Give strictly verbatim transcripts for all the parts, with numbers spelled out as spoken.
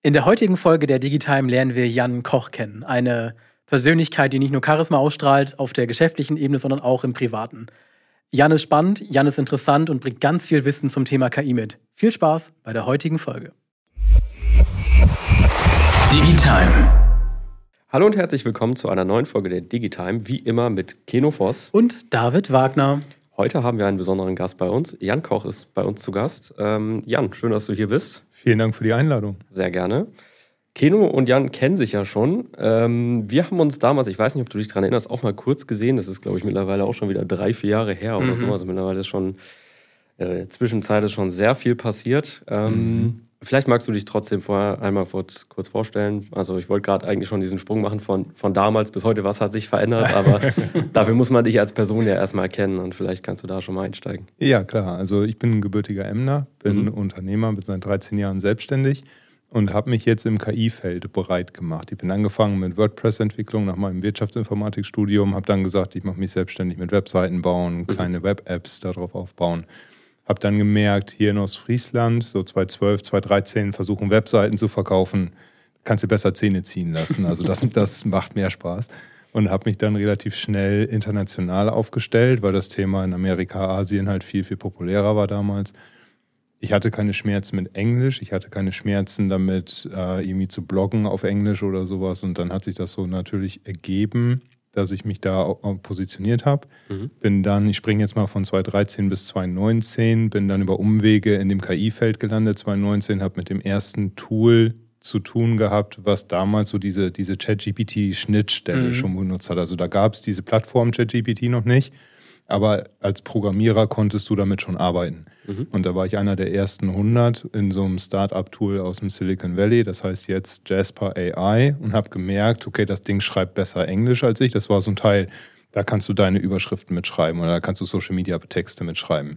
In der heutigen Folge der Digitime lernen wir Jan Koch kennen. Eine Persönlichkeit, die nicht nur Charisma ausstrahlt auf der geschäftlichen Ebene, sondern auch im Privaten. Jan ist spannend, Jan ist interessant und bringt ganz viel Wissen zum Thema K I mit. Viel Spaß bei der heutigen Folge. Digitime. Hallo und herzlich willkommen zu einer neuen Folge der Digitime, wie immer mit Keno Voss und David Wagner. Heute haben wir einen besonderen Gast bei uns. Jan Koch ist bei uns zu Gast. Ähm, Jan, schön, dass du hier bist. Vielen Dank für die Einladung. Sehr gerne. Keno und Jan kennen sich ja schon. Ähm, wir haben uns damals, ich weiß nicht, ob du dich daran erinnerst, auch mal kurz gesehen. Das ist, glaube ich, mittlerweile auch schon wieder drei, vier Jahre her oder mhm. so. Also mittlerweile ist schon, äh, in der Zwischenzeit ist schon sehr viel passiert. Ähm, mhm. Vielleicht magst du dich trotzdem vorher einmal kurz, kurz vorstellen. Also ich wollte gerade eigentlich schon diesen Sprung machen von, von damals bis heute. Was hat sich verändert? Aber dafür muss man dich als Person ja erstmal kennen und vielleicht kannst du da schon mal einsteigen. Ja, klar. Also ich bin ein gebürtiger Emner, bin mhm. Unternehmer, bin seit dreizehn Jahren selbstständig und habe mich jetzt im K I-Feld bereit gemacht. Ich bin angefangen mit WordPress-Entwicklung nach meinem Wirtschaftsinformatikstudium, habe dann gesagt, ich mache mich selbstständig mit Webseiten bauen, mhm. kleine Web-Apps darauf aufbauen. Habe dann gemerkt, hier in Ostfriesland, so zweitausendzwölf, zweitausenddreizehn, versuchen Webseiten zu verkaufen, kannst du besser Zähne ziehen lassen. Also das, das macht mehr Spaß. Und habe mich dann relativ schnell international aufgestellt, weil das Thema in Amerika, Asien halt viel, viel populärer war damals. Ich hatte keine Schmerzen mit Englisch, ich hatte keine Schmerzen damit, äh, irgendwie zu bloggen auf Englisch oder sowas. Und dann hat sich das so natürlich ergeben, dass ich mich da positioniert habe. Mhm. Bin dann, ich springe jetzt mal von zweitausenddreizehn bis zweitausendneunzehn, bin dann über Umwege in dem K I-Feld gelandet. zweitausendneunzehn habe mit dem ersten Tool zu tun gehabt, was damals so diese, diese ChatGPT-Schnittstelle mhm. schon benutzt hat. Also da gab es diese Plattform ChatGPT noch nicht, aber als Programmierer konntest du damit schon arbeiten. Mhm. Und da war ich einer der ersten hundert in so einem Start-up-Tool aus dem Silicon Valley, das heißt jetzt Jasper A I, und habe gemerkt, okay, das Ding schreibt besser Englisch als ich. Das war so ein Teil, da kannst du deine Überschriften mitschreiben oder da kannst du Social-Media-Texte mitschreiben.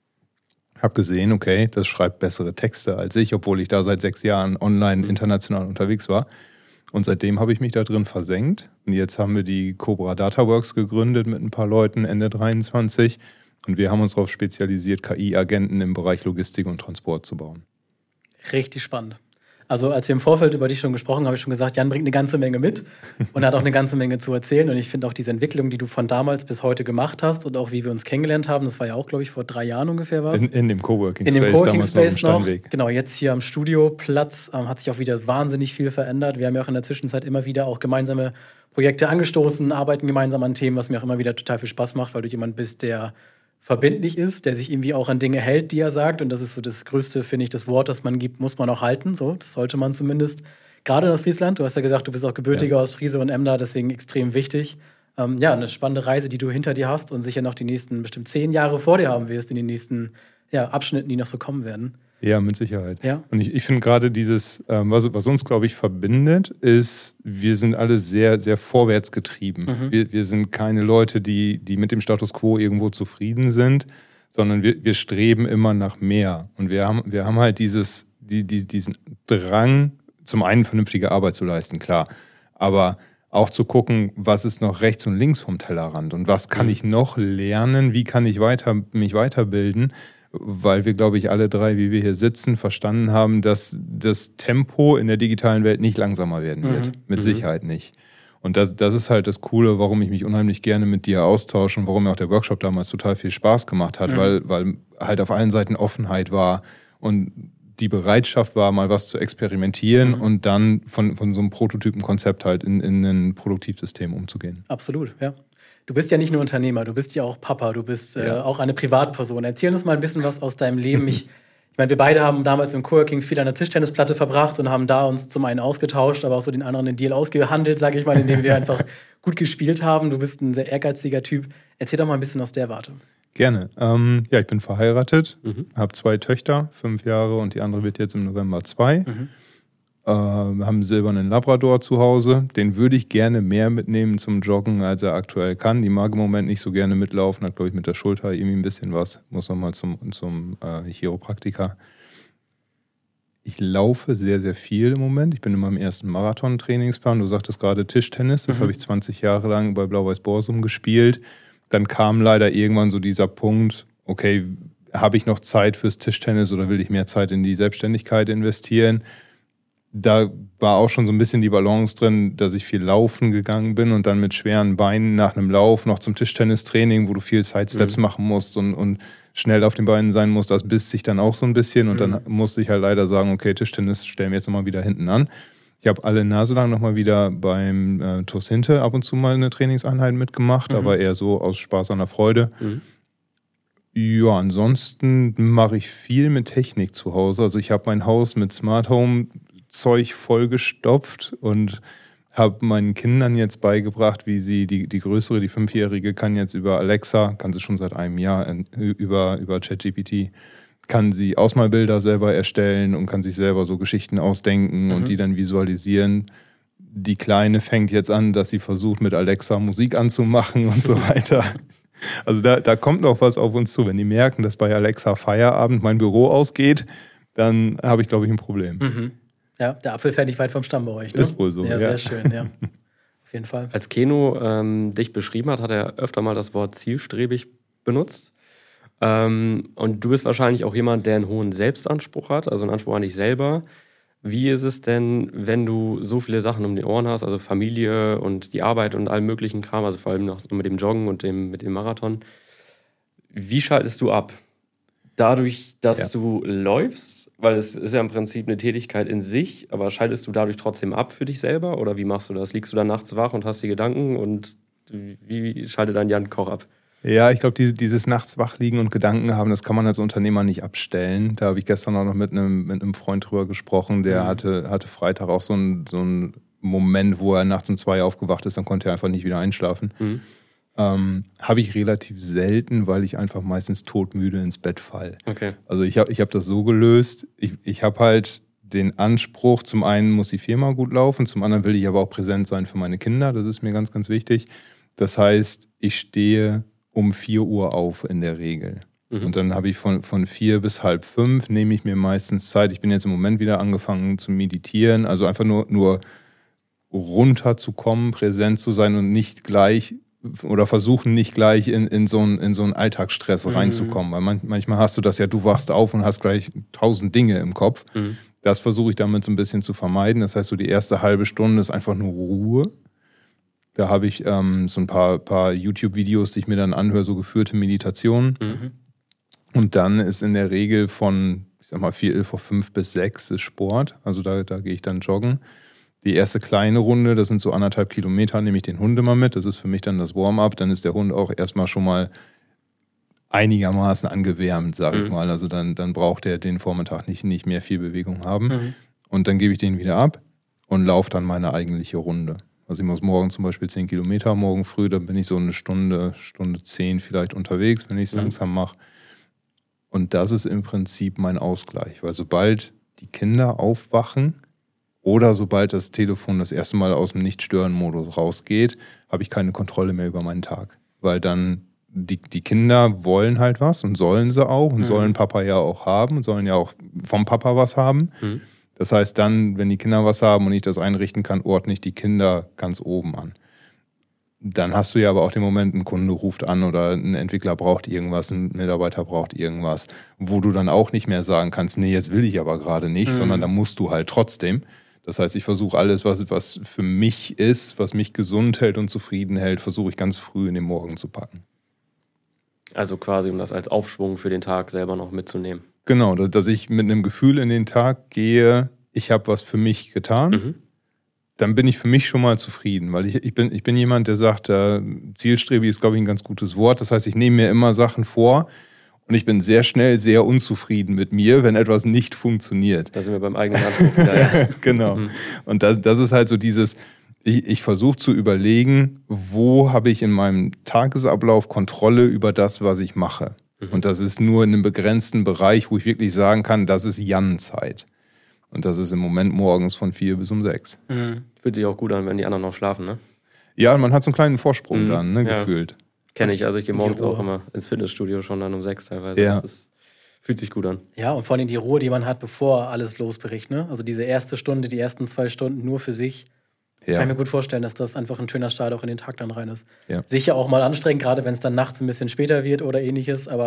Habe gesehen, okay, das schreibt bessere Texte als ich, obwohl ich da seit sechs Jahren online mhm. international unterwegs war. Und seitdem habe ich mich da drin versenkt. Und jetzt haben wir die Cobra Dataworks gegründet mit ein paar Leuten Ende dreiundzwanzig. Und wir haben uns darauf spezialisiert, K I-Agenten im Bereich Logistik und Transport zu bauen. Richtig spannend. Also als wir im Vorfeld über dich schon gesprochen haben, habe ich schon gesagt, Jan bringt eine ganze Menge mit und hat auch eine ganze Menge zu erzählen. Und ich finde auch diese Entwicklung, die du von damals bis heute gemacht hast und auch wie wir uns kennengelernt haben, das war ja auch, glaube ich, vor drei Jahren ungefähr was. In, in dem Coworking Space. In dem Coworking Space noch. noch. Genau, jetzt hier am Studioplatz ähm, hat sich auch wieder wahnsinnig viel verändert. Wir haben ja auch in der Zwischenzeit immer wieder auch gemeinsame Projekte angestoßen, arbeiten gemeinsam an Themen, was mir auch immer wieder total viel Spaß macht, weil du jemand bist, der verbindlich ist, der sich irgendwie auch an Dinge hält, die er sagt. Und das ist so das Größte, finde ich, das Wort, das man gibt, muss man auch halten. So, das sollte man zumindest. Gerade in Ostfriesland, du hast ja gesagt, du bist auch gebürtiger ja. Ostfriese und Emder, deswegen extrem wichtig. Ähm, ja, eine spannende Reise, die du hinter dir hast und sicher noch die nächsten bestimmt zehn Jahre vor dir haben wirst, in den nächsten ja, Abschnitten, die noch so kommen werden. Ja, mit Sicherheit. Ja. Und ich, ich finde gerade dieses, ähm, was, was uns, glaube ich, verbindet, ist, wir sind alle sehr, sehr vorwärts getrieben. Mhm. Wir, wir sind keine Leute, die, die mit dem Status quo irgendwo zufrieden sind, sondern wir, wir streben immer nach mehr. Und wir haben, wir haben halt dieses, die, die, diesen Drang, zum einen vernünftige Arbeit zu leisten, klar, aber auch zu gucken, was ist noch rechts und links vom Tellerrand und was kann mhm. ich noch lernen, wie kann ich weiter, mich weiterbilden, weil wir, glaube ich, alle drei, wie wir hier sitzen, verstanden haben, dass das Tempo in der digitalen Welt nicht langsamer werden wird. Mhm. Mit mhm. Sicherheit nicht. Und das, das ist halt das Coole, warum ich mich unheimlich gerne mit dir austausche und warum mir auch der Workshop damals total viel Spaß gemacht hat, mhm. weil, weil halt auf allen Seiten Offenheit war und die Bereitschaft war, mal was zu experimentieren mhm. und dann von, von so einem Prototypenkonzept halt in, in ein Produktivsystem umzugehen. Absolut, ja. Du bist ja nicht nur Unternehmer, du bist ja auch Papa, du bist äh, ja. auch eine Privatperson. Erzähl uns mal ein bisschen was aus deinem Leben. Ich, ich meine, wir beide haben damals im Coworking viel an der Tischtennisplatte verbracht und haben da uns zum einen ausgetauscht, aber auch so den anderen den Deal ausgehandelt, sage ich mal, indem wir einfach gut gespielt haben. Du bist ein sehr ehrgeiziger Typ. Erzähl doch mal ein bisschen aus der Warte. Gerne. Ähm, ja, ich bin verheiratet, mhm. habe zwei Töchter, fünf Jahre und die andere wird jetzt im November zwei. Mhm. Äh, wir haben einen silbernen Labrador zu Hause. Den würde ich gerne mehr mitnehmen zum Joggen, als er aktuell kann. Die mag im Moment nicht so gerne mitlaufen, hat, glaube ich, mit der Schulter irgendwie ein bisschen was. Muss nochmal zum, zum äh, Chiropraktiker. Ich laufe sehr, sehr viel im Moment. Ich bin in meinem ersten Marathon-Trainingsplan. Du sagtest gerade Tischtennis. Das mhm. habe ich zwanzig Jahre lang bei Blau-Weiß-Borsum gespielt. Dann kam leider irgendwann so dieser Punkt, okay, habe ich noch Zeit fürs Tischtennis oder will ich mehr Zeit in die Selbstständigkeit investieren? da war auch schon so ein bisschen die Balance drin, dass ich viel laufen gegangen bin und dann mit schweren Beinen nach einem Lauf noch zum Tischtennistraining, wo du viel Sidesteps mhm. machen musst und, und schnell auf den Beinen sein musst. Das biss sich dann auch so ein bisschen und mhm. dann musste ich halt leider sagen, okay, Tischtennis stellen wir jetzt nochmal wieder hinten an. Ich habe alle Nase lang nochmal wieder beim äh, TuS Hinte ab und zu mal eine Trainingseinheit mitgemacht, mhm. aber eher so aus Spaß an der Freude. Mhm. Ja, ansonsten mache ich viel mit Technik zu Hause. Also ich habe mein Haus mit Smart Home Zeug vollgestopft und habe meinen Kindern jetzt beigebracht, wie sie, die, die größere, die Fünfjährige, kann jetzt über Alexa, kann sie schon seit einem Jahr, über, über ChatGPT, kann sie Ausmalbilder selber erstellen und kann sich selber so Geschichten ausdenken mhm. und die dann visualisieren. Die Kleine fängt jetzt an, dass sie versucht, mit Alexa Musik anzumachen und so weiter. Also da, da kommt noch was auf uns zu. Wenn die merken, dass bei Alexa Feierabend mein Büro ausgeht, dann habe ich, glaube ich, ein Problem. Mhm. Ja, der Apfel fährt nicht weit vom Stamm bei euch, ne? Ist wohl so, ja. Sehr schön, ja. Auf jeden Fall. Als Keno ähm, dich beschrieben hat, hat er öfter mal das Wort zielstrebig benutzt. Ähm, und du bist wahrscheinlich auch jemand, der einen hohen Selbstanspruch hat, also einen Anspruch an dich selber. Wie ist es denn, wenn du so viele Sachen um die Ohren hast, also Familie und die Arbeit und allem möglichen Kram, also vor allem noch mit dem Joggen und dem, mit dem Marathon. Wie schaltest du ab? Dadurch, dass ja. du läufst, weil es ist ja im Prinzip eine Tätigkeit in sich, aber schaltest du dadurch trotzdem ab für dich selber oder wie machst du das? Liegst du dann nachts wach und hast die Gedanken und wie schaltet dann Jan Koch ab? Ja, ich glaube, diese, dieses nachts wach liegen und Gedanken haben, das kann man als Unternehmer nicht abstellen. Da habe ich gestern auch noch mit einem, mit einem Freund drüber gesprochen, der mhm. hatte, hatte Freitag auch so einen so einen Moment, wo er nachts um zwei aufgewacht ist, dann konnte er einfach nicht wieder einschlafen. Mhm. Ähm, habe ich relativ selten, weil ich einfach meistens todmüde ins Bett falle. Okay. Also ich habe ich hab das so gelöst, ich, ich habe halt den Anspruch, zum einen muss die Firma gut laufen, zum anderen will ich aber auch präsent sein für meine Kinder, das ist mir ganz, ganz wichtig. Das heißt, ich stehe um vier Uhr auf in der Regel. Mhm. Und dann habe ich von, von vier bis halb fünf, nehme ich mir meistens Zeit. Ich bin jetzt im Moment wieder angefangen zu meditieren, also einfach nur, nur runterzukommen, präsent zu sein und nicht gleich oder versuchen nicht gleich in, in, so, einen, in so einen Alltagsstress mhm. reinzukommen. Weil man, manchmal hast du das ja, du wachst auf und hast gleich tausend Dinge im Kopf. Mhm. Das versuche ich damit so ein bisschen zu vermeiden. Das heißt, so die erste halbe Stunde ist einfach nur Ruhe. Da habe ich ähm, so ein paar, paar YouTube-Videos, die ich mir dann anhöre, so geführte Meditationen. Mhm. Und dann ist in der Regel von, ich sag mal, vier vor fünf bis sechs ist Sport. Also da, da gehe ich dann joggen. Die erste kleine Runde, das sind so anderthalb Kilometer, nehme ich den Hund immer mit. Das ist für mich dann das Warm-up. Dann ist der Hund auch erstmal schon mal einigermaßen angewärmt, sage mhm. ich mal. Also dann, dann braucht er den Vormittag nicht, nicht mehr viel Bewegung haben. Mhm. Und dann gebe ich den wieder ab und laufe dann meine eigentliche Runde. Also ich muss morgen zum Beispiel zehn Kilometer, morgen früh, dann bin ich so eine Stunde, Stunde zehn vielleicht unterwegs, wenn ich es mhm. langsam mache. Und das ist im Prinzip mein Ausgleich. Weil sobald die Kinder aufwachen, oder sobald das Telefon das erste Mal aus dem Nicht-Stören-Modus rausgeht, habe ich keine Kontrolle mehr über meinen Tag. Weil dann die, die Kinder wollen halt was und sollen sie auch und mhm. sollen Papa ja auch haben und sollen ja auch vom Papa was haben. Mhm. Das heißt dann, wenn die Kinder was haben und ich das einrichten kann, ordne ich die Kinder ganz oben an. Dann hast du ja aber auch den Moment, ein Kunde ruft an oder ein Entwickler braucht irgendwas, ein Mitarbeiter braucht irgendwas, wo du dann auch nicht mehr sagen kannst, nee, jetzt will ich aber gerade nicht, mhm. sondern da musst du halt trotzdem. Das heißt, ich versuche alles, was, was für mich ist, was mich gesund hält und zufrieden hält, versuche ich ganz früh in den Morgen zu packen. Also quasi, um das als Aufschwung für den Tag selber noch mitzunehmen. Genau, dass ich mit einem Gefühl in den Tag gehe, ich habe was für mich getan, mhm. dann bin ich für mich schon mal zufrieden. Weil ich, ich, bin, ich bin jemand, der sagt, äh, zielstrebig ist, glaube ich, ein ganz gutes Wort. Das heißt, ich nehme mir immer Sachen vor, und ich bin sehr schnell sehr unzufrieden mit mir, wenn etwas nicht funktioniert. Da sind wir beim eigenen Anspruch. Ja. Genau. Mhm. Und das, das ist halt so dieses, ich, ich versuche zu überlegen, wo habe ich in meinem Tagesablauf Kontrolle über das, was ich mache. Mhm. Und das ist nur in einem begrenzten Bereich, wo ich wirklich sagen kann, das ist Jan-Zeit. Und das ist im Moment morgens von vier bis um sechs. Mhm. Fühlt sich auch gut an, wenn die anderen noch schlafen, ne? Ja, man hat so einen kleinen Vorsprung mhm. dann, ne, ja. gefühlt. Kenne ich, also ich gehe morgens auch immer ins Fitnessstudio schon dann um sechs teilweise. Ja. Das ist, fühlt sich gut an. Ja, und vor allem die Ruhe, die man hat, bevor alles losbricht. Ne? Also diese erste Stunde, die ersten zwei Stunden nur für sich. Ja. Kann ich mir gut vorstellen, dass das einfach ein schöner Start auch in den Tag dann rein ist. Ja. Sicher auch mal anstrengend, gerade wenn es dann nachts ein bisschen später wird oder ähnliches, aber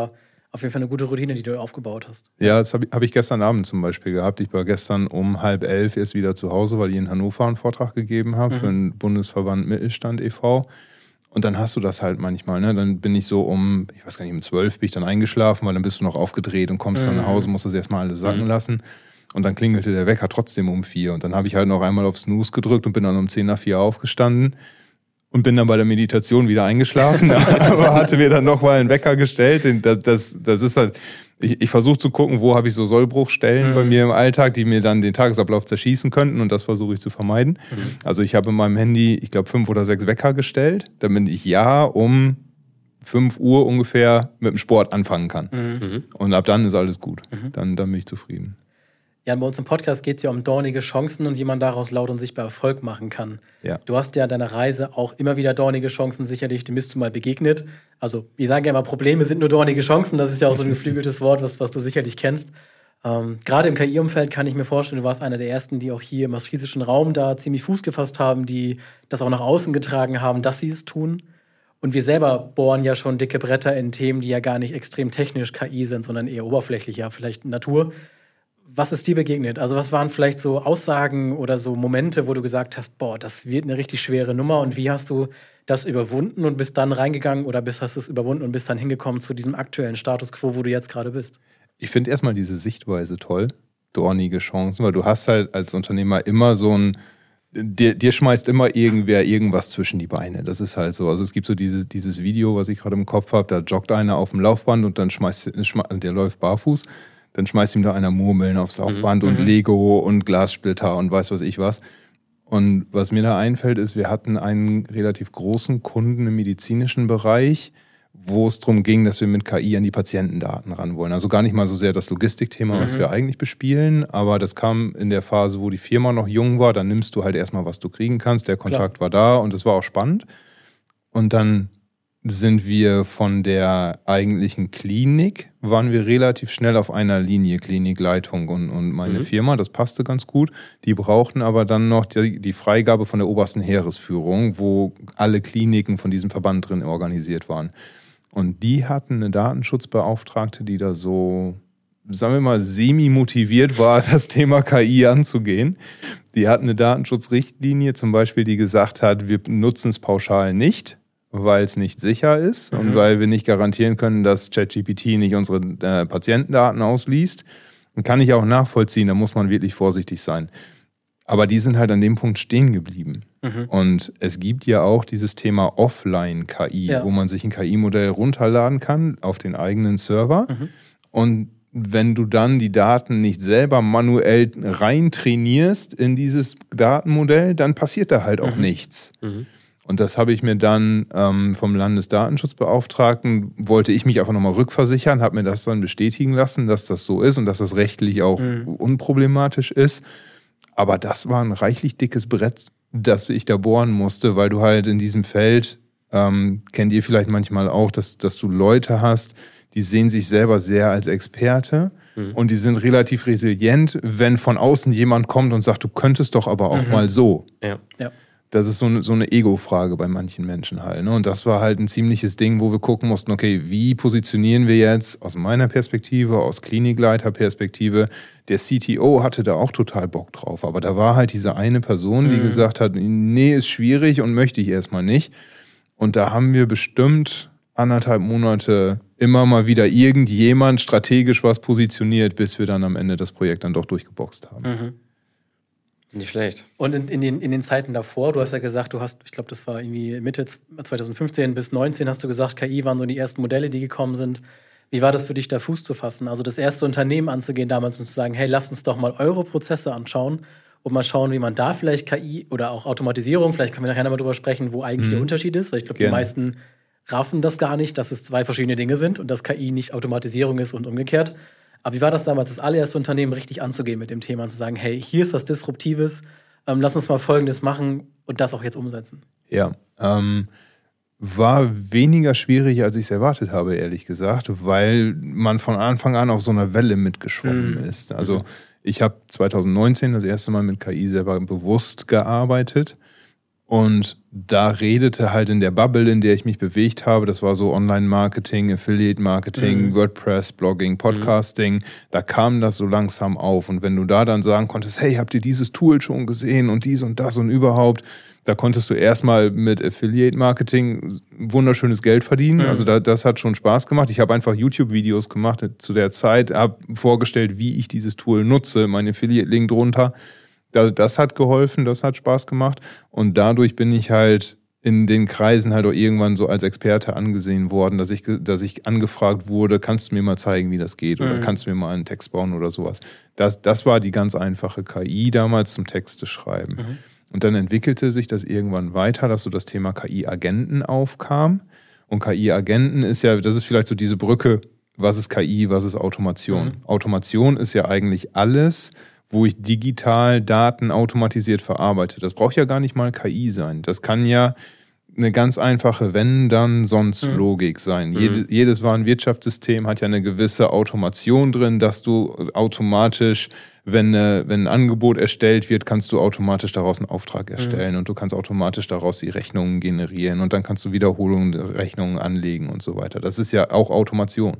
auf jeden Fall eine gute Routine, die du aufgebaut hast. Ja, das habe ich, hab ich gestern Abend zum Beispiel gehabt. Ich war gestern um halb elf erst wieder zu Hause, weil ich in Hannover einen Vortrag gegeben habe mhm. für den Bundesverband Mittelstand e V Und dann hast du das halt manchmal, ne? Dann bin ich so um, ich weiß gar nicht, um zwölf bin ich dann eingeschlafen, weil dann bist du noch aufgedreht und kommst mhm. dann nach Hause, musst das erstmal alles sacken mhm. lassen. Und dann klingelte der Wecker trotzdem um vier. Und dann habe ich halt noch einmal auf Snooze gedrückt und bin dann um zehn nach vier aufgestanden und bin dann bei der Meditation wieder eingeschlafen. Aber hatte mir dann nochmal einen Wecker gestellt. Das, das, das ist halt, ich, ich versuche zu gucken, wo habe ich so Sollbruchstellen mhm. bei mir im Alltag, die mir dann den Tagesablauf zerschießen könnten. Und das versuche ich zu vermeiden. Mhm. Also ich habe in meinem Handy, ich glaube, fünf oder sechs Wecker gestellt, damit ich ja um fünf Uhr ungefähr mit dem Sport anfangen kann. Mhm. Und ab dann ist alles gut. Mhm. Dann, dann bin ich zufrieden. Ja, bei uns im Podcast geht es ja um dornige Chancen und wie man daraus laut und sichtbar Erfolg machen kann. Ja. Du hast ja deiner Reise auch immer wieder dornige Chancen, sicherlich, dem bist du mal begegnet. Also, wir sagen ja immer, Probleme sind nur dornige Chancen. Das ist ja auch so ein geflügeltes Wort, was, was du sicherlich kennst. Ähm, Gerade im K I-Umfeld kann ich mir vorstellen, du warst einer der Ersten, die auch hier im ostfriesischen Raum da ziemlich Fuß gefasst haben, die das auch nach außen getragen haben, dass sie es tun. Und wir selber bohren ja schon dicke Bretter in Themen, die ja gar nicht extrem technisch K I sind, sondern eher oberflächlich, ja, vielleicht Natur. Was ist dir begegnet? Also was waren vielleicht so Aussagen oder so Momente, wo du gesagt hast, boah, das wird eine richtig schwere Nummer und wie hast du das überwunden und bist dann reingegangen oder bist, hast du es überwunden und bist dann hingekommen zu diesem aktuellen Status quo, wo du jetzt gerade bist? Ich finde erstmal diese Sichtweise toll, dornige Chancen, weil du hast halt als Unternehmer immer so ein, dir, dir schmeißt immer irgendwer irgendwas zwischen die Beine. Das ist halt so. Also es gibt so diese, dieses Video, was ich gerade im Kopf habe, da joggt einer auf dem Laufband und dann schmeißt, der läuft barfuß. Dann schmeißt ihm da einer Murmeln aufs Laufband mhm. und Lego und Glassplitter und weiß was ich was. Und was mir da einfällt, ist, wir hatten einen relativ großen Kunden im medizinischen Bereich, wo es darum ging, dass wir mit K I an die Patientendaten ran wollen. Also gar nicht mal so sehr das Logistikthema, mhm. was wir eigentlich bespielen, aber das kam in der Phase, wo die Firma noch jung war. Dann nimmst du halt erstmal, was du kriegen kannst. Der Kontakt Klar. war da und es war auch spannend. Und dann sind wir von der eigentlichen Klinik, waren wir relativ schnell auf einer Linie, Klinikleitung und, und meine mhm. Firma, das passte ganz gut. Die brauchten aber dann noch die, die Freigabe von der obersten Heeresführung, wo alle Kliniken von diesem Verband drin organisiert waren. Und die hatten eine Datenschutzbeauftragte, die da so, sagen wir mal, semi-motiviert war, das Thema K I anzugehen. Die hatten eine Datenschutzrichtlinie zum Beispiel, die gesagt hat, wir nutzen es pauschal nicht, weil es nicht sicher ist mhm. und weil wir nicht garantieren können, dass ChatGPT nicht unsere äh, Patientendaten ausliest. Dann kann ich auch nachvollziehen, da muss man wirklich vorsichtig sein. Aber die sind halt an dem Punkt stehen geblieben. Mhm. Und es gibt ja auch dieses Thema Offline-K I, ja. wo man sich ein K I-Modell runterladen kann auf den eigenen Server. Mhm. Und wenn du dann die Daten nicht selber manuell rein trainierst in dieses Datenmodell, dann passiert da halt auch mhm. nichts. Mhm. Und das habe ich mir dann ähm, vom Landesdatenschutzbeauftragten, wollte ich mich einfach nochmal rückversichern, habe mir das dann bestätigen lassen, dass das so ist und dass das rechtlich auch mhm. unproblematisch ist. Aber das war ein reichlich dickes Brett, das ich da bohren musste, weil du halt in diesem Feld, ähm, kennt ihr vielleicht manchmal auch, dass, dass du Leute hast, die sehen sich selber sehr als Experte mhm. und die sind relativ resilient, wenn von außen jemand kommt und sagt, du könntest doch aber auch mhm. mal so. Ja, ja. Das ist so eine, so eine Ego-Frage bei manchen Menschen halt. Ne? Und das war halt ein ziemliches Ding, wo wir gucken mussten, okay, wie positionieren wir jetzt aus meiner Perspektive, aus Klinikleiterperspektive. Der C T O hatte da auch total Bock drauf. Aber da war halt diese eine Person, die mhm. gesagt hat, nee, ist schwierig und möchte ich erstmal nicht. Und da haben wir bestimmt anderthalb Monate immer mal wieder irgendjemand strategisch was positioniert, bis wir dann am Ende das Projekt dann doch durchgeboxt haben. Mhm. Nicht schlecht. Und in, in, den, in den Zeiten davor, du hast ja gesagt, du hast, ich glaube, das war irgendwie Mitte zwanzig fünfzehn bis neunzehn, hast du gesagt, K I waren so die ersten Modelle, die gekommen sind. Wie war das für dich, da Fuß zu fassen? Also das erste Unternehmen anzugehen damals und zu sagen, hey, lasst uns doch mal eure Prozesse anschauen und mal schauen, wie man da vielleicht K I oder auch Automatisierung, vielleicht können wir nachher mal drüber sprechen, wo eigentlich mhm. der Unterschied ist, weil ich glaube, die meisten raffen das gar nicht, dass es zwei verschiedene Dinge sind und dass K I nicht Automatisierung ist und umgekehrt. Aber wie war das damals, das allererste Unternehmen richtig anzugehen mit dem Thema und zu sagen, hey, hier ist was Disruptives, ähm, lass uns mal Folgendes machen und das auch jetzt umsetzen? Ja, ähm, war weniger schwierig, als ich es erwartet habe, ehrlich gesagt, weil man von Anfang an auf so einer Welle mitgeschwommen mhm. ist. Also ich habe zwanzig neunzehn das erste Mal mit K I selber bewusst gearbeitet Und da redete halt in der Bubble, in der ich mich bewegt habe, das war so Online-Marketing, Affiliate-Marketing, mhm. WordPress, Blogging, Podcasting, mhm. da kam das so langsam auf. Und wenn du da dann sagen konntest, hey, habt ihr dieses Tool schon gesehen und dies und das und überhaupt, da konntest du erstmal mit Affiliate-Marketing wunderschönes Geld verdienen. Mhm. Also da, das hat schon Spaß gemacht. Ich habe einfach YouTube-Videos gemacht zu der Zeit, habe vorgestellt, wie ich dieses Tool nutze, mein Affiliate-Link drunter. Das hat geholfen, das hat Spaß gemacht. Und dadurch bin ich halt in den Kreisen halt auch irgendwann so als Experte angesehen worden, dass ich, dass ich angefragt wurde, kannst du mir mal zeigen, wie das geht? Oder mhm. kannst du mir mal einen Text bauen oder sowas? Das, das war die ganz einfache K I damals zum Texte schreiben. Mhm. Und dann entwickelte sich das irgendwann weiter, dass so das Thema K I-Agenten aufkam. Und K I-Agenten ist ja, das ist vielleicht so diese Brücke, was ist K I, was ist Automation? Mhm. Automation ist ja eigentlich alles, wo ich digital Daten automatisiert verarbeite. Das braucht ja gar nicht mal K I sein. Das kann ja eine ganz einfache Wenn-Dann-Sonst-Logik sein. Mhm. Jede, jedes Warenwirtschaftssystem hat ja eine gewisse Automation drin, dass du automatisch, wenn, eine, wenn ein Angebot erstellt wird, kannst du automatisch daraus einen Auftrag erstellen mhm. und du kannst automatisch daraus die Rechnungen generieren und dann kannst du Wiederholungen der Rechnungen anlegen und so weiter. Das ist ja auch Automation.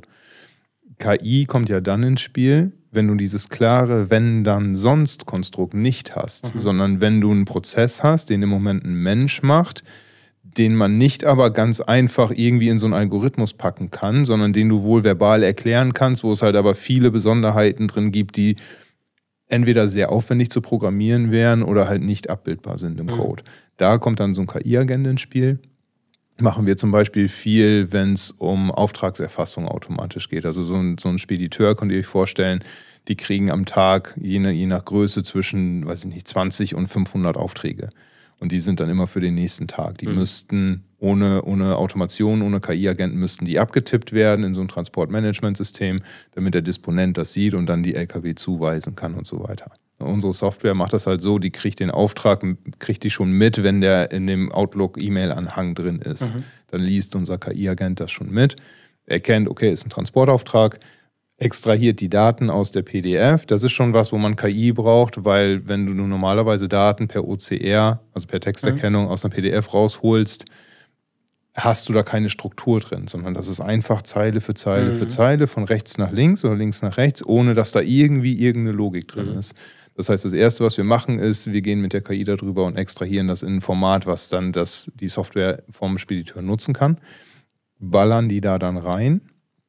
K I kommt ja dann ins Spiel, wenn du dieses klare Wenn-Dann-Sonst-Konstrukt nicht hast, mhm. sondern wenn du einen Prozess hast, den im Moment ein Mensch macht, den man nicht aber ganz einfach irgendwie in so einen Algorithmus packen kann, sondern den du wohl verbal erklären kannst, wo es halt aber viele Besonderheiten drin gibt, die entweder sehr aufwendig zu programmieren wären oder halt nicht abbildbar sind im mhm. Code. Da kommt dann so ein K I-Agent ins Spiel. Machen wir zum Beispiel viel, wenn es um Auftragserfassung automatisch geht. Also so ein, so ein Spediteur, könnt ihr euch vorstellen, die kriegen am Tag je nach, je nach Größe zwischen, weiß ich nicht, zwanzig und fünfhundert Aufträge. Und die sind dann immer für den nächsten Tag. Die mhm. müssten ohne, ohne Automation, ohne K I-Agenten müssten die abgetippt werden in so ein Transportmanagementsystem, damit der Disponent das sieht und dann die L K W zuweisen kann und so weiter. Unsere Software macht das halt so, die kriegt den Auftrag, kriegt die schon mit, wenn der in dem Outlook-E-Mail-Anhang drin ist. Mhm. Dann liest unser K I-Agent das schon mit, erkennt, okay, ist ein Transportauftrag, extrahiert die Daten aus der P D F. Das ist schon was, wo man K I braucht, weil wenn du normalerweise Daten per O C R, also per Texterkennung, mhm. aus einer P D F rausholst, hast du da keine Struktur drin, sondern das ist einfach Zeile für Zeile mhm. für Zeile, von rechts nach links oder links nach rechts, ohne dass da irgendwie irgendeine Logik drin mhm. ist. Das heißt, das Erste, was wir machen, ist, wir gehen mit der K I darüber und extrahieren das in ein Format, was dann das, die Software vom Spediteur nutzen kann, ballern die da dann rein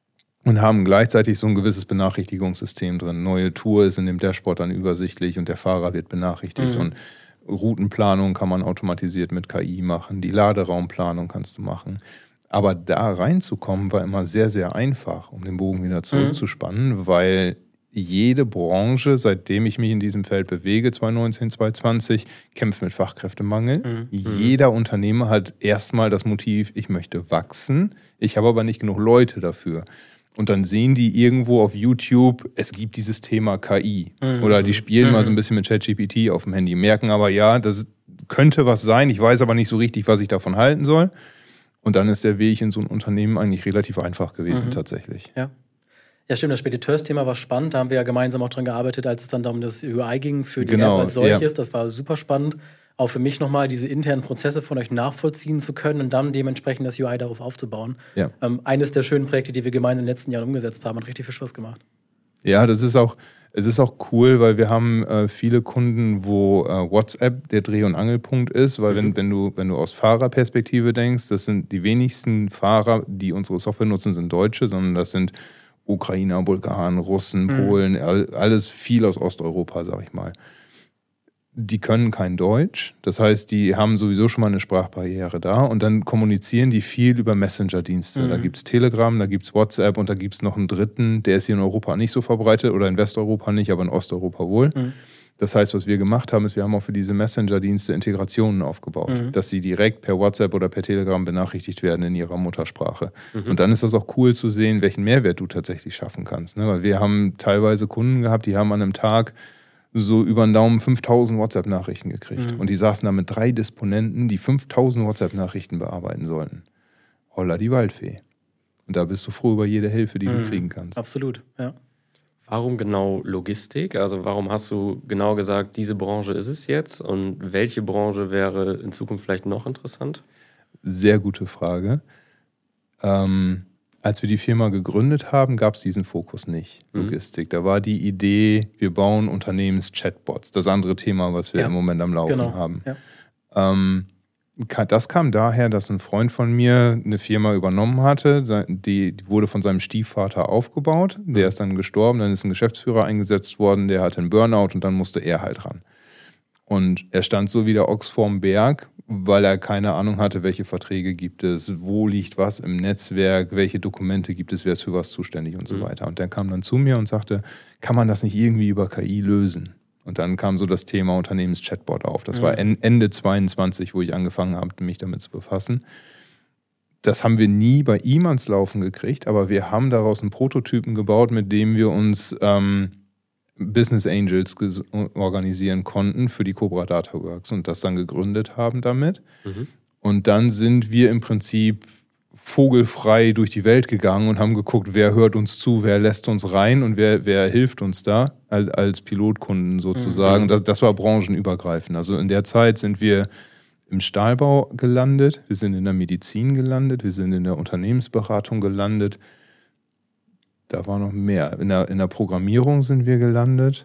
und haben gleichzeitig so ein gewisses Benachrichtigungssystem drin. Neue Tour ist in dem Dashboard dann übersichtlich und der Fahrer wird benachrichtigt. Mhm. Und Routenplanung kann man automatisiert mit K I machen, die Laderaumplanung kannst du machen. Aber da reinzukommen war immer sehr, sehr einfach, um den Bogen wieder zurückzuspannen, mhm. weil jede Branche, seitdem ich mich in diesem Feld bewege, zwanzig neunzehn, zwanzig zwanzig, kämpft mit Fachkräftemangel. Mhm. Jeder Unternehmer hat erstmal das Motiv, ich möchte wachsen, ich habe aber nicht genug Leute dafür. Und dann sehen die irgendwo auf YouTube, es gibt dieses Thema K I. Mhm. Oder die spielen mhm. mal so ein bisschen mit ChatGPT auf dem Handy, merken aber, ja, das könnte was sein, ich weiß aber nicht so richtig, was ich davon halten soll. Und dann ist der Weg in so ein Unternehmen eigentlich relativ einfach gewesen, mhm. tatsächlich. Ja. Ja, stimmt, das Spediteursthema war spannend. Da haben wir ja gemeinsam auch dran gearbeitet, als es dann um das U I ging für die genau, App als solches. Ja. Das war super spannend. Auch für mich nochmal, diese internen Prozesse von euch nachvollziehen zu können und dann dementsprechend das U I darauf aufzubauen. Ja. Ähm, eines der schönen Projekte, die wir gemeinsam in den letzten Jahren umgesetzt haben, hat richtig viel Spaß gemacht. Ja, das ist auch, es ist auch cool, weil wir haben äh, viele Kunden, wo äh, WhatsApp der Dreh- und Angelpunkt ist, weil mhm. wenn, wenn, du, wenn du aus Fahrerperspektive denkst, das sind die wenigsten Fahrer, die unsere Software nutzen, sind Deutsche, sondern das sind Ukrainer, Bulgaren, Russen, Polen, mhm. alles viel aus Osteuropa, sag ich mal. Die können kein Deutsch, das heißt, die haben sowieso schon mal eine Sprachbarriere da und dann kommunizieren die viel über Messenger-Dienste. Mhm. Da gibt es Telegram, da gibt es WhatsApp und da gibt es noch einen dritten, der ist hier in Europa nicht so verbreitet oder in Westeuropa nicht, aber in Osteuropa wohl. Mhm. Das heißt, was wir gemacht haben, ist, wir haben auch für diese Messenger-Dienste Integrationen aufgebaut, mhm. dass sie direkt per WhatsApp oder per Telegram benachrichtigt werden in ihrer Muttersprache. Mhm. Und dann ist das auch cool zu sehen, welchen Mehrwert du tatsächlich schaffen kannst. Ne? Weil wir haben teilweise Kunden gehabt, die haben an einem Tag so über den Daumen fünftausend WhatsApp-Nachrichten gekriegt. Mhm. Und die saßen da mit drei Disponenten, die fünftausend WhatsApp-Nachrichten bearbeiten sollten. Holla die Waldfee. Und da bist du froh über jede Hilfe, die mhm. du kriegen kannst. Absolut, ja. Warum genau Logistik? Also warum hast du genau gesagt, diese Branche ist es jetzt und welche Branche wäre in Zukunft vielleicht noch interessant? Sehr gute Frage. Ähm, als wir die Firma gegründet haben, gab es diesen Fokus nicht, Logistik. Mhm. Da war die Idee, wir bauen Unternehmens-Chatbots. Das andere Thema, was wir ja. im Moment am Laufen genau. haben. Ja. Ähm, Das kam daher, dass ein Freund von mir eine Firma übernommen hatte. Die, die wurde von seinem Stiefvater aufgebaut. Der ist dann gestorben, dann ist ein Geschäftsführer eingesetzt worden, der hatte einen Burnout und dann musste er halt ran. Und er stand so wie der Ochs vorm Berg, weil er keine Ahnung hatte, welche Verträge gibt es, wo liegt was im Netzwerk, welche Dokumente gibt es, wer ist für was zuständig und so mhm. weiter. Und der kam dann zu mir und sagte, kann man das nicht irgendwie über K I lösen? Und dann kam so das Thema Unternehmens-Chatbot auf. Das mhm. war Ende zweiundzwanzig, wo ich angefangen habe, mich damit zu befassen. Das haben wir nie bei ihm ans Laufen gekriegt, aber wir haben daraus einen Prototypen gebaut, mit dem wir uns ähm, Business Angels ges- organisieren konnten für die Cobra Data Works und das dann gegründet haben damit. Mhm. Und dann sind wir im Prinzip vogelfrei durch die Welt gegangen und haben geguckt, wer hört uns zu, wer lässt uns rein und wer, wer hilft uns da als, als Pilotkunden sozusagen. Mhm. Das, das war branchenübergreifend. Also in der Zeit sind wir im Stahlbau gelandet, wir sind in der Medizin gelandet, wir sind in der Unternehmensberatung gelandet. Da war noch mehr. In der, in der Programmierung sind wir gelandet.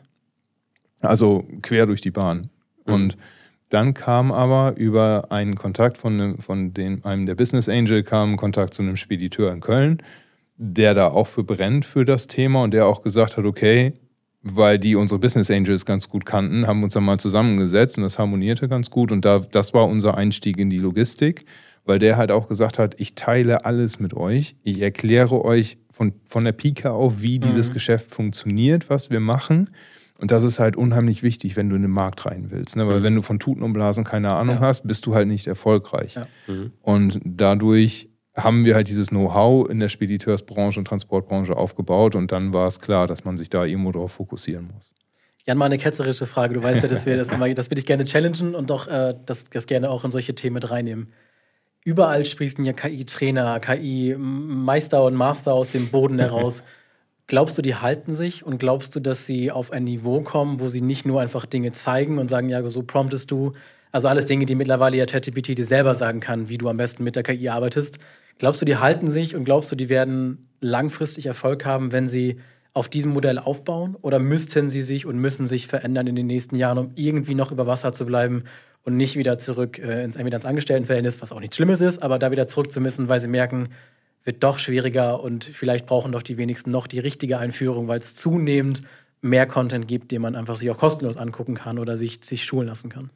Also quer durch die Bahn. Mhm. Und dann kam aber über einen Kontakt von, einem, von dem, einem der Business Angel kam ein Kontakt zu einem Spediteur in Köln, der da auch für brennt für das Thema und der auch gesagt hat, okay, weil die unsere Business Angels ganz gut kannten, haben wir uns dann mal zusammengesetzt und das harmonierte ganz gut und da, das war unser Einstieg in die Logistik, weil der halt auch gesagt hat, ich teile alles mit euch, ich erkläre euch von, von der Pike auf, wie dieses mhm. Geschäft funktioniert, was wir machen. Und das ist halt unheimlich wichtig, wenn du in den Markt rein willst. Ne? Weil mhm. wenn du von Tuten und Blasen keine Ahnung ja. hast, bist du halt nicht erfolgreich. Ja. Mhm. Und dadurch haben wir halt dieses Know-how in der Spediteursbranche und Transportbranche aufgebaut. Und dann war es klar, dass man sich da irgendwo drauf fokussieren muss. Jan, mal eine ketzerische Frage. Du weißt ja, dass wir das immer, das will ich gerne challengen und doch äh, das, das gerne auch in solche Themen mit reinnehmen. Überall sprießen ja K I-Trainer, K I-Meister und Master aus dem Boden heraus. Glaubst du, die halten sich und glaubst du, dass sie auf ein Niveau kommen, wo sie nicht nur einfach Dinge zeigen und sagen, ja, so promptest du, also alles Dinge, die mittlerweile ja ChatGPT dir selber sagen kann, wie du am besten mit der K I arbeitest. Glaubst du, die halten sich und glaubst du, die werden langfristig Erfolg haben, wenn sie auf diesem Modell aufbauen? Oder müssten sie sich und müssen sich verändern in den nächsten Jahren, um irgendwie noch über Wasser zu bleiben und nicht wieder zurück äh, ins, entweder ins Angestelltenverhältnis, was auch nichts Schlimmes ist, aber da wieder zurück zu müssen, weil sie merken, wird doch schwieriger und vielleicht brauchen doch die wenigsten noch die richtige Einführung, weil es zunehmend mehr Content gibt, den man einfach sich auch kostenlos angucken kann oder sich, sich schulen lassen kann.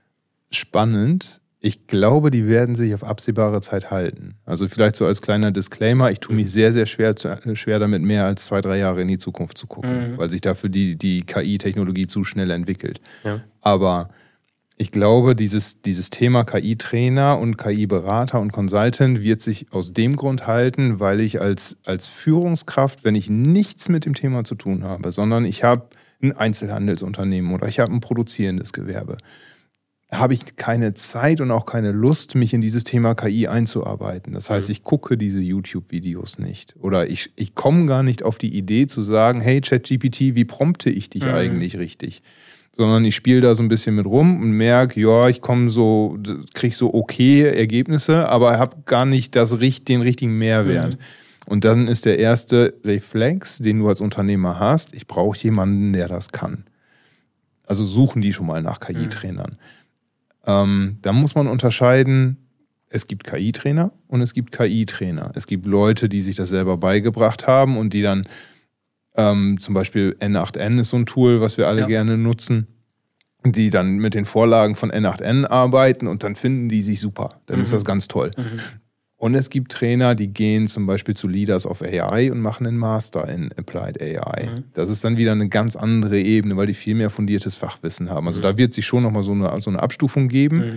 Spannend. Ich glaube, die werden sich auf absehbare Zeit halten. Also vielleicht so als kleiner Disclaimer, ich tue mich sehr, sehr schwer, schwer damit, mehr als zwei, drei Jahre in die Zukunft zu gucken, mhm. weil sich dafür die, die K I-Technologie zu schnell entwickelt. Ja. Aber ich glaube, dieses, dieses Thema K I-Trainer und K I-Berater und Consultant wird sich aus dem Grund halten, weil ich als, als Führungskraft, wenn ich nichts mit dem Thema zu tun habe, sondern ich habe ein Einzelhandelsunternehmen oder ich habe ein produzierendes Gewerbe, habe ich keine Zeit und auch keine Lust, mich in dieses Thema K I einzuarbeiten. Das heißt, ich gucke diese YouTube-Videos nicht. Oder ich, ich komme gar nicht auf die Idee zu sagen, hey ChatGPT, wie prompte ich dich mhm. eigentlich richtig? Sondern ich spiele da so ein bisschen mit rum und merke, ja, ich komme so, kriege so okay Ergebnisse, aber habe gar nicht das, den richtigen Mehrwert. Mhm. Und dann ist der erste Reflex, den du als Unternehmer hast, ich brauche jemanden, der das kann. Also suchen die schon mal nach K I-Trainern. Mhm. Ähm, da muss man unterscheiden, es gibt K I-Trainer und es gibt K I-Trainer. Es gibt Leute, die sich das selber beigebracht haben und die dann Ähm, zum Beispiel N acht N ist so ein Tool, was wir alle ja. gerne nutzen, die dann mit den Vorlagen von N acht N arbeiten und dann finden die sich super. Dann mhm. ist das ganz toll. Mhm. Und es gibt Trainer, die gehen zum Beispiel zu Leaders of A I und machen einen Master in Applied A I. Mhm. Das ist dann wieder eine ganz andere Ebene, weil die viel mehr fundiertes Fachwissen haben. Also mhm. da wird sich schon nochmal so eine, so eine Abstufung geben. Mhm.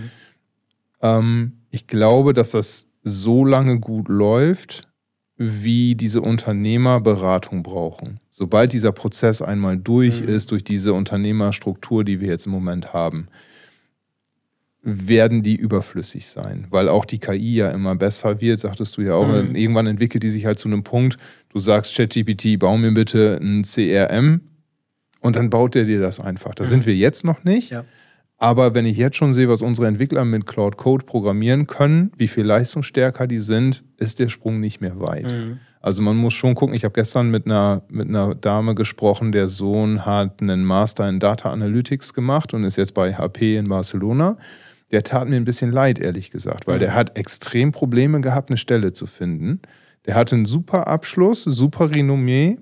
Ähm, ich glaube, dass das so lange gut läuft, wie diese Unternehmer Beratung brauchen. Sobald dieser Prozess einmal durch mhm. ist, durch diese Unternehmerstruktur, die wir jetzt im Moment haben, werden die überflüssig sein, weil auch die K I ja immer besser wird, sagtest du ja auch. Mhm. Irgendwann entwickelt die sich halt zu einem Punkt, du sagst ChatGPT, bau mir bitte ein C R M und dann baut der dir das einfach. Da mhm. sind wir jetzt noch nicht, ja. aber wenn ich jetzt schon sehe, was unsere Entwickler mit Cloud Code programmieren können, wie viel leistungsstärker die sind, ist der Sprung nicht mehr weit. Mhm. Also man muss schon gucken, ich habe gestern mit einer, mit einer Dame gesprochen, der Sohn hat einen Master in Data Analytics gemacht und ist jetzt bei H P in Barcelona. Der tat mir ein bisschen leid, ehrlich gesagt, weil mhm. der hat extrem Probleme gehabt, eine Stelle zu finden. Der hatte einen super Abschluss, super Renommee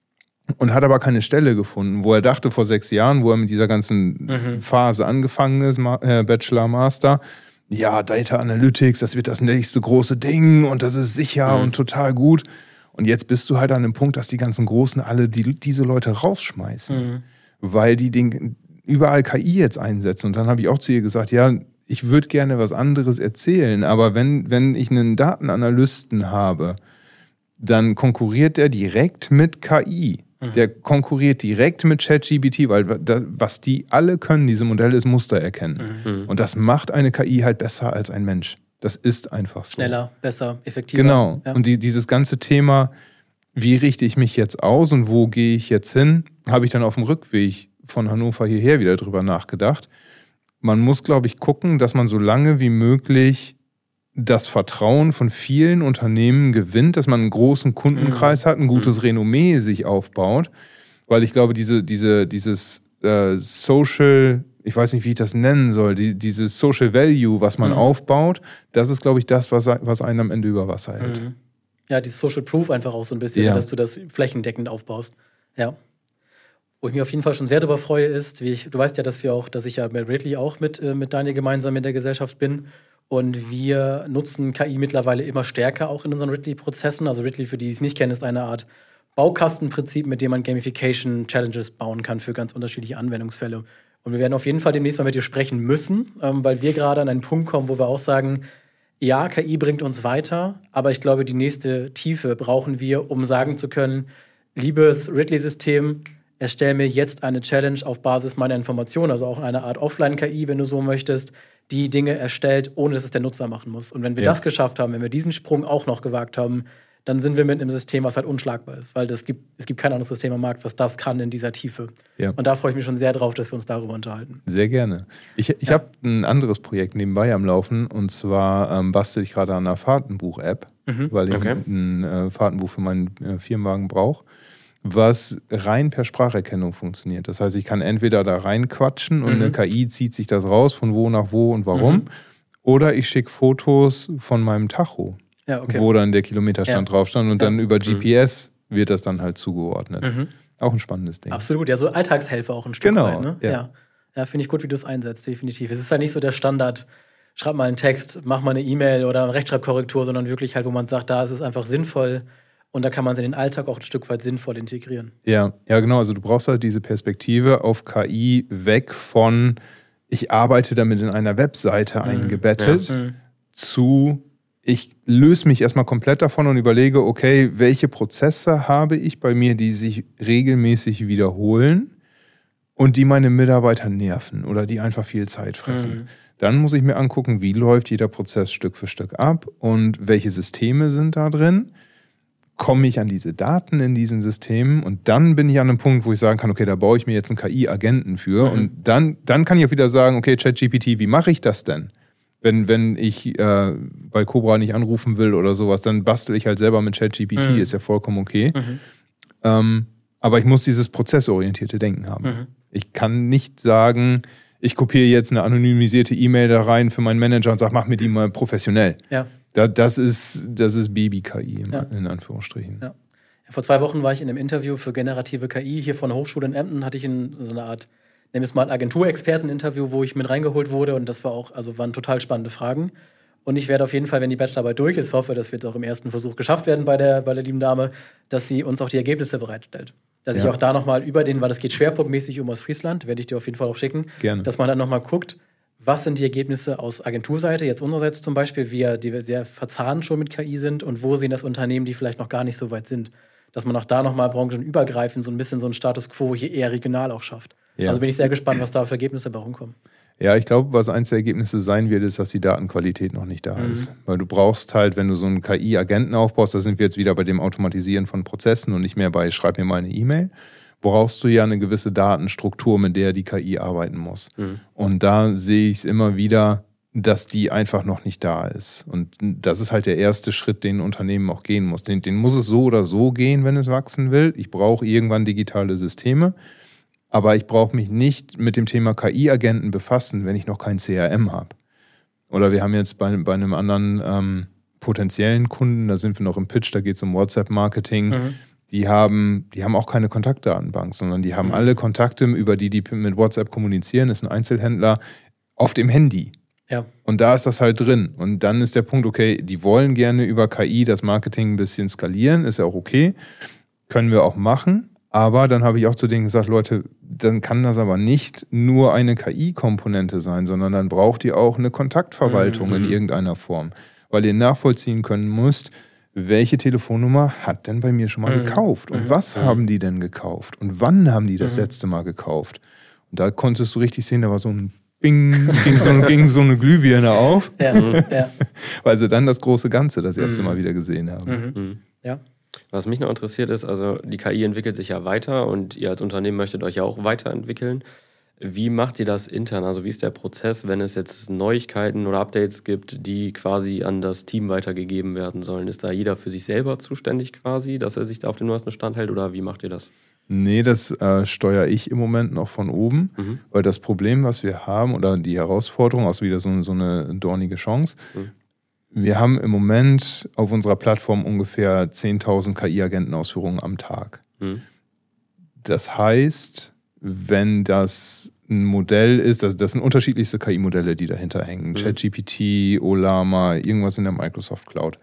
und hat aber keine Stelle gefunden, wo er dachte vor sechs Jahren, wo er mit dieser ganzen mhm. Phase angefangen ist, äh, Bachelor, Master, ja, Data Analytics, das wird das nächste große Ding und das ist sicher mhm. und total gut. Und jetzt bist du halt an dem Punkt, dass die ganzen Großen alle die, diese Leute rausschmeißen, mhm. weil die den überall K I jetzt einsetzen. Und dann habe ich auch zu ihr gesagt, ja, ich würde gerne was anderes erzählen, aber wenn, wenn ich einen Datenanalysten habe, dann konkurriert der direkt mit K I. Mhm. Der konkurriert direkt mit ChatGPT, weil da, was die alle können, diese Modelle, ist Muster erkennen. Mhm. Und das macht eine K I halt besser als ein Mensch. Das ist einfach so. Schneller, besser, effektiver. Genau. Ja. Und die, dieses ganze Thema, wie richte ich mich jetzt aus und wo gehe ich jetzt hin, habe ich dann auf dem Rückweg von Hannover hierher wieder drüber nachgedacht. Man muss, glaube ich, gucken, dass man so lange wie möglich das Vertrauen von vielen Unternehmen gewinnt, dass man einen großen Kundenkreis mhm. hat, ein gutes mhm. Renommee sich aufbaut. Weil ich glaube, diese, diese, dieses äh, Social, ich weiß nicht, wie ich das nennen soll, die, dieses Social Value, was man mhm. aufbaut, das ist, glaube ich, das, was, was einen am Ende über Wasser hält. Mhm. Ja, dieses Social Proof einfach auch so ein bisschen, ja. dass du das flächendeckend aufbaust. Ja. Wo ich mich auf jeden Fall schon sehr darüber freue, ist, wie ich, du weißt ja, dass wir auch, dass ich ja mit Ridley auch mit, äh, mit Daniel gemeinsam in der Gesellschaft bin. Und wir nutzen K I mittlerweile immer stärker auch in unseren Ridley-Prozessen. Also Ridley, für die, die es nicht kennen, ist eine Art Baukastenprinzip, mit dem man Gamification-Challenges bauen kann für ganz unterschiedliche Anwendungsfälle. Und wir werden auf jeden Fall demnächst mal mit dir sprechen müssen, ähm, weil wir gerade an einen Punkt kommen, wo wir auch sagen, ja, K I bringt uns weiter, aber ich glaube, die nächste Tiefe brauchen wir, um sagen zu können, liebes Ridley-System, erstell mir jetzt eine Challenge auf Basis meiner Informationen, also auch eine Art Offline-K I, wenn du so möchtest, die Dinge erstellt, ohne dass es der Nutzer machen muss. Und wenn wir ja. das geschafft haben, wenn wir diesen Sprung auch noch gewagt haben, dann sind wir mit einem System, was halt unschlagbar ist. Weil das gibt, es gibt kein anderes System am Markt, was das kann in dieser Tiefe. Ja. Und da freue ich mich schon sehr drauf, dass wir uns darüber unterhalten. Sehr gerne. Ich, ich ja. habe ein anderes Projekt nebenbei am Laufen. Und zwar ähm, bastel ich gerade an einer Fahrtenbuch-App, mhm. weil ich okay. ein äh, Fahrtenbuch für meinen äh, Firmenwagen brauche, was rein per Spracherkennung funktioniert. Das heißt, ich kann entweder da reinquatschen und mhm. eine K I zieht sich das raus, von wo nach wo und warum. Mhm. Oder ich schicke Fotos von meinem Tacho, ja, okay. wo dann der Kilometerstand ja. drauf stand. Und ja. dann über G P S mhm. wird das dann halt zugeordnet. Mhm. Auch ein spannendes Ding. Absolut, ja, so Alltagshelfer auch ein Stück genau. weit. Ne? Ja, ja. ja finde ich gut, wie du es einsetzt, definitiv. Es ist ja nicht so der Standard, schreib mal einen Text, mach mal eine E-Mail oder eine Rechtschreibkorrektur, sondern wirklich halt, wo man sagt, da ist es einfach sinnvoll. Und da kann man es in den Alltag auch ein Stück weit sinnvoll integrieren. Ja, ja, genau. Also du brauchst halt diese Perspektive auf K I weg von, ich arbeite damit in einer Webseite mhm. eingebettet, ja. mhm. zu, ich löse mich erstmal komplett davon und überlege, okay, welche Prozesse habe ich bei mir, die sich regelmäßig wiederholen und die meine Mitarbeiter nerven oder die einfach viel Zeit fressen. Mhm. Dann muss ich mir angucken, wie läuft jeder Prozess Stück für Stück ab und welche Systeme sind da drin. Komme ich an diese Daten in diesen Systemen und dann bin ich an einem Punkt, wo ich sagen kann, okay, da baue ich mir jetzt einen K I-Agenten für mhm. und dann, dann kann ich auch wieder sagen, okay, ChatGPT, wie mache ich das denn? Wenn, wenn ich äh, bei Cobra nicht anrufen will oder sowas, dann bastel ich halt selber mit ChatGPT, mhm. ist ja vollkommen okay. Mhm. Ähm, aber ich muss dieses prozessorientierte Denken haben. Mhm. Ich kann nicht sagen, ich kopiere jetzt eine anonymisierte E-Mail da rein für meinen Manager und sage, mach mir die mal professionell. Ja. Das ist, das ist Baby-K I, ja. in Anführungsstrichen. Ja. Ja, vor zwei Wochen war ich in einem Interview für generative K I hier von der Hochschule in Emden, hatte ich in so eine Art, nehmen wir es mal Agenturexperten-Interview, wo ich mit reingeholt wurde und das war auch, also waren total spannende Fragen. Und ich werde auf jeden Fall, wenn die Bachelorarbeit durch ist, hoffe, das wird auch im ersten Versuch geschafft werden bei der, bei der lieben Dame, dass sie uns auch die Ergebnisse bereitstellt. Dass ja. ich auch da nochmal über den, weil das geht schwerpunktmäßig um Ostfriesland, werde ich dir auf jeden Fall auch schicken, Gerne. Dass man dann nochmal guckt, was sind die Ergebnisse aus Agenturseite, jetzt unsererseits zum Beispiel, wir, die wir sehr verzahnt schon mit K I sind und wo sehen das Unternehmen, die vielleicht noch gar nicht so weit sind. Dass man auch da nochmal branchenübergreifend so ein bisschen so einen Status Quo hier eher regional auch schafft. Ja. Also bin ich sehr gespannt, was da für Ergebnisse bei rumkommen. Ja, ich glaube, was eins der Ergebnisse sein wird, ist, dass die Datenqualität noch nicht da mhm. ist. Weil du brauchst halt, wenn du so einen K I-Agenten aufbaust, da sind wir jetzt wieder bei dem Automatisieren von Prozessen und nicht mehr bei schreib mir mal eine E-Mail, brauchst du ja eine gewisse Datenstruktur, mit der die K I arbeiten muss. Mhm. Und da sehe ich es immer wieder, dass die einfach noch nicht da ist. Und das ist halt der erste Schritt, den ein Unternehmen auch gehen muss. Den, den muss es so oder so gehen, wenn es wachsen will. Ich brauche irgendwann digitale Systeme. Aber ich brauche mich nicht mit dem Thema K I-Agenten befassen, wenn ich noch kein C R M habe. Oder wir haben jetzt bei, bei einem anderen ähm, potenziellen Kunden, da sind wir noch im Pitch, da geht es um WhatsApp-Marketing. Mhm. Die haben, die haben auch keine Kontaktdatenbank, sondern die haben mhm. alle Kontakte, über die die mit WhatsApp kommunizieren, ist ein Einzelhändler, auf dem Handy. Ja. Und da ist das halt drin. Und dann ist der Punkt, okay, die wollen gerne über K I das Marketing ein bisschen skalieren, ist ja auch okay. Können wir auch machen. Aber dann habe ich auch zu denen gesagt, Leute, dann kann das aber nicht nur eine K I-Komponente sein, sondern dann braucht ihr auch eine Kontaktverwaltung mhm. in irgendeiner Form. Weil ihr nachvollziehen können müsst, welche Telefonnummer hat denn bei mir schon mal mhm. gekauft? Und mhm. was mhm. haben die denn gekauft? Und wann haben die das mhm. letzte Mal gekauft? Und da konntest du richtig sehen, da war so ein Bing, ging so, ging so eine Glühbirne auf. Ja, ja. Weil sie dann das große Ganze das erste Mal wieder gesehen haben. Mhm. Ja. Was mich noch interessiert ist, also die K I entwickelt sich ja weiter und ihr als Unternehmen möchtet euch ja auch weiterentwickeln. Wie macht ihr das intern? Also wie ist der Prozess, wenn es jetzt Neuigkeiten oder Updates gibt, die quasi an das Team weitergegeben werden sollen? Ist da jeder für sich selber zuständig quasi, dass er sich da auf den neuesten Stand hält oder wie macht ihr das? Nee, das äh, steuere ich im Moment noch von oben, mhm. weil das Problem, was wir haben oder die Herausforderung, also wieder so, so eine dornige Chance, mhm. wir haben im Moment auf unserer Plattform ungefähr zehntausend K I-Agentenausführungen am Tag. Mhm. Das heißt, wenn das ein Modell ist, das, das sind unterschiedlichste K I-Modelle, die dahinter hängen. Mhm. ChatGPT, Olama, irgendwas in der Microsoft Cloud.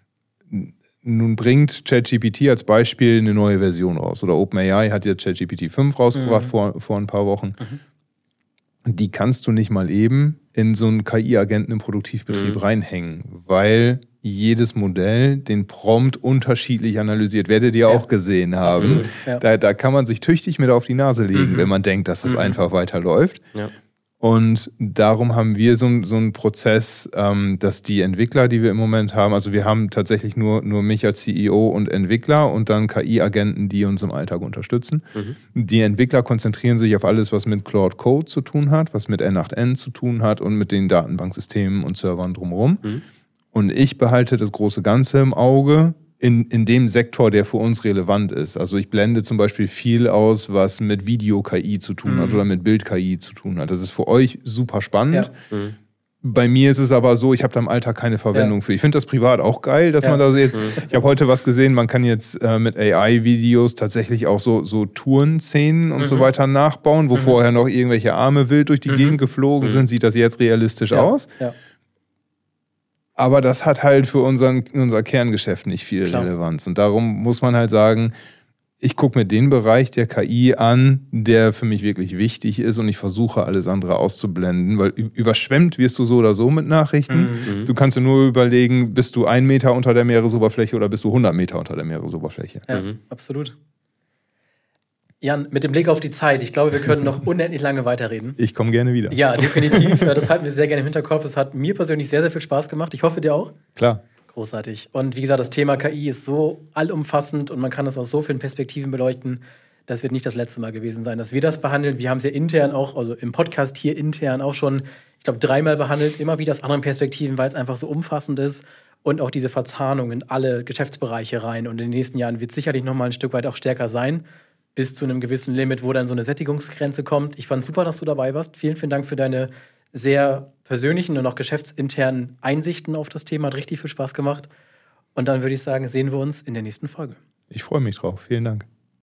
Nun bringt ChatGPT als Beispiel eine neue Version raus. Oder OpenAI hat jetzt ChatGPT fünf rausgebracht mhm. vor, vor ein paar Wochen. Mhm. Die kannst du nicht mal eben in so einen K I-Agenten im Produktivbetrieb mhm. reinhängen, weil jedes Modell den Prompt unterschiedlich analysiert. Werdet ihr ja. auch gesehen haben. Ja. Da, da kann man sich tüchtig mit auf die Nase legen, mhm. wenn man denkt, dass das mhm. einfach weiterläuft. Ja. Und darum haben wir so, so einen Prozess, ähm, dass die Entwickler, die wir im Moment haben, also wir haben tatsächlich nur, nur mich als C E O und Entwickler und dann K I-Agenten, die uns im Alltag unterstützen. Mhm. Die Entwickler konzentrieren sich auf alles, was mit Claude Code zu tun hat, was mit N acht N zu tun hat und mit den Datenbanksystemen und Servern drumherum. Mhm. Und ich behalte das große Ganze im Auge in, in dem Sektor, der für uns relevant ist. Also ich blende zum Beispiel viel aus, was mit Video-K I zu tun hat mhm. oder mit Bild-K I zu tun hat. Das ist für euch super spannend. Ja. Mhm. Bei mir ist es aber so, ich habe da im Alltag keine Verwendung ja. für. Ich finde das privat auch geil, dass ja. man da jetzt, mhm. ich habe heute was gesehen, man kann jetzt äh, mit A I-Videos tatsächlich auch so, so Tourenszenen und mhm. so weiter nachbauen, wo mhm. vorher noch irgendwelche Arme wild durch die mhm. Gegend geflogen mhm. sind, sieht das jetzt realistisch ja. aus. Ja. Aber das hat halt für unseren, unser Kerngeschäft nicht viel Klar. Relevanz. Und darum muss man halt sagen, ich gucke mir den Bereich der K I an, der für mich wirklich wichtig ist und ich versuche, alles andere auszublenden, weil überschwemmt wirst du so oder so mit Nachrichten. Mhm. Du kannst dir nur überlegen, bist du ein Meter unter der Meeresoberfläche oder bist du hundert Meter unter der Meeresoberfläche. Ja, mhm. absolut. Jan, mit dem Blick auf die Zeit, ich glaube, wir können noch unendlich lange weiterreden. Ich komme gerne wieder. Ja, definitiv. Das halten wir sehr gerne im Hinterkopf. Es hat mir persönlich sehr, sehr viel Spaß gemacht. Ich hoffe, dir auch. Klar. Großartig. Und wie gesagt, das Thema K I ist so allumfassend und man kann es aus so vielen Perspektiven beleuchten. Das wird nicht das letzte Mal gewesen sein, dass wir das behandeln. Wir haben es ja intern auch, also im Podcast hier intern auch schon, ich glaube, dreimal behandelt. Immer wieder aus anderen Perspektiven, weil es einfach so umfassend ist. Und auch diese Verzahnung in alle Geschäftsbereiche rein. Und in den nächsten Jahren wird es sicherlich noch mal ein Stück weit auch stärker sein. Bis zu einem gewissen Limit, wo dann so eine Sättigungsgrenze kommt. Ich fand es super, dass du dabei warst. Vielen, vielen Dank für deine sehr persönlichen und auch geschäftsinternen Einsichten auf das Thema. Hat richtig viel Spaß gemacht. Und dann würde ich sagen, sehen wir uns in der nächsten Folge. Ich freue mich drauf. Vielen Dank.